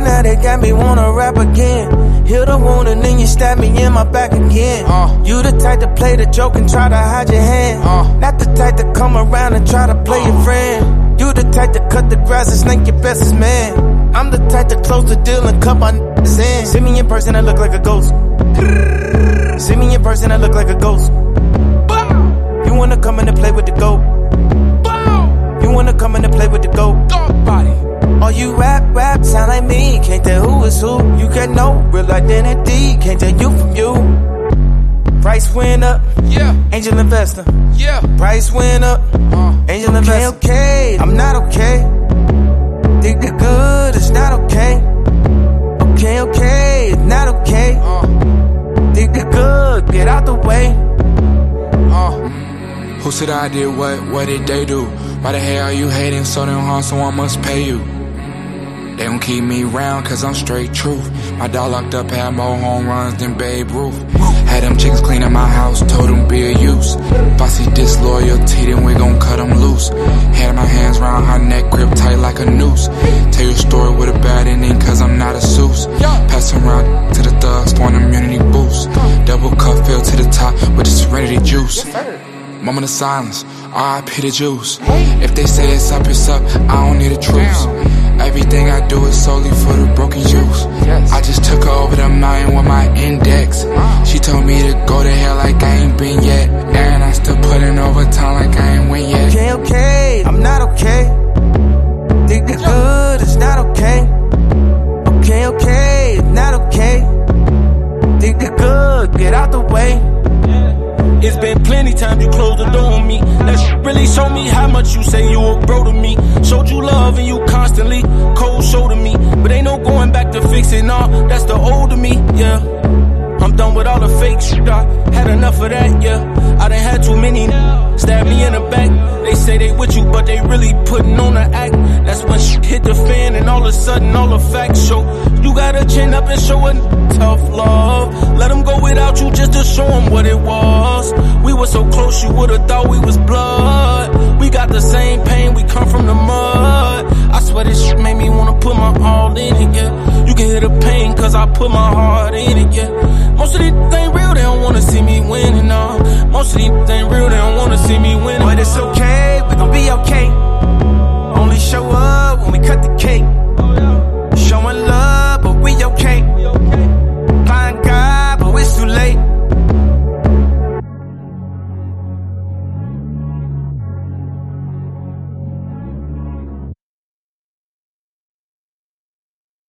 now they got me wanna rap again. Heal the wound and then you stab me in my back again. You the type to play the joke and try to hide your hand. Not the type to come around and try to play your friend. You the type to cut the grass and snake your bestest man. I'm the type to close the deal and cut my niggas in. See me in person, I look like a ghost. See me in person, I look like a ghost. You wanna come in and play with the goat? You wanna come in and play with the goat? Body. Oh, you rap, sound like me. Can't tell who is who. You get no real identity. Can't tell you from you. Price went up. Yeah. Angel investor. Yeah. Price went up. Angel investor. Okay, I'm not okay. Think the good, it's not okay. Okay, it's not okay. Think the good, get out the way. Who said I did what did they do? Why the hell are you hating so damn hard, someone must pay you? They gon' keep me round cause I'm straight truth. My dog locked up had more home runs than Babe Ruth. Had them chickens cleaning my house, told them be a use. If I see disloyalty then we gon' cut them loose. Had my hands round her neck, grip tight like a noose. Tell your story with a bad ending cause I'm not a Seuss. Pass them round to the thugs for an immunity boost. Double cup fell to the top with the serenity juice. Moment of silence, R.I.P. the juice. If they say it's up, I don't need a truce. Everything I do is solely for the broken juice. I just took her over the mountain with my index. She told me to go to hell like I ain't been yet. And I still put in overtime like I ain't win yet. Okay, I'm not okay. Think the good, it's not okay. Okay, it's not okay. Think the good, get out the way. It's been plenty times you closed the door on me. That shit really showed me how much you say you a bro to me. Showed you love and you constantly cold shoulder me. But ain't no going back to fixing, nah, that's the old of me, yeah. I'm done with all the fake shit, I had enough of that, yeah. I done had too many stab me in the back. They say they with you, but they really putting on the act. That's when shit hit the fan and all of a sudden all the facts show. You gotta chin up and show a tough love. Let them go without you just to show them what it was. We were so close you would've thought we was blood. We got the same pain, we come from the mud. I swear this shit made me wanna put my all in it, yeah. You can hear the pain cause I put my heart in it, yeah. Most of these ain't real, they don't wanna see me winning, nah. Most of these ain't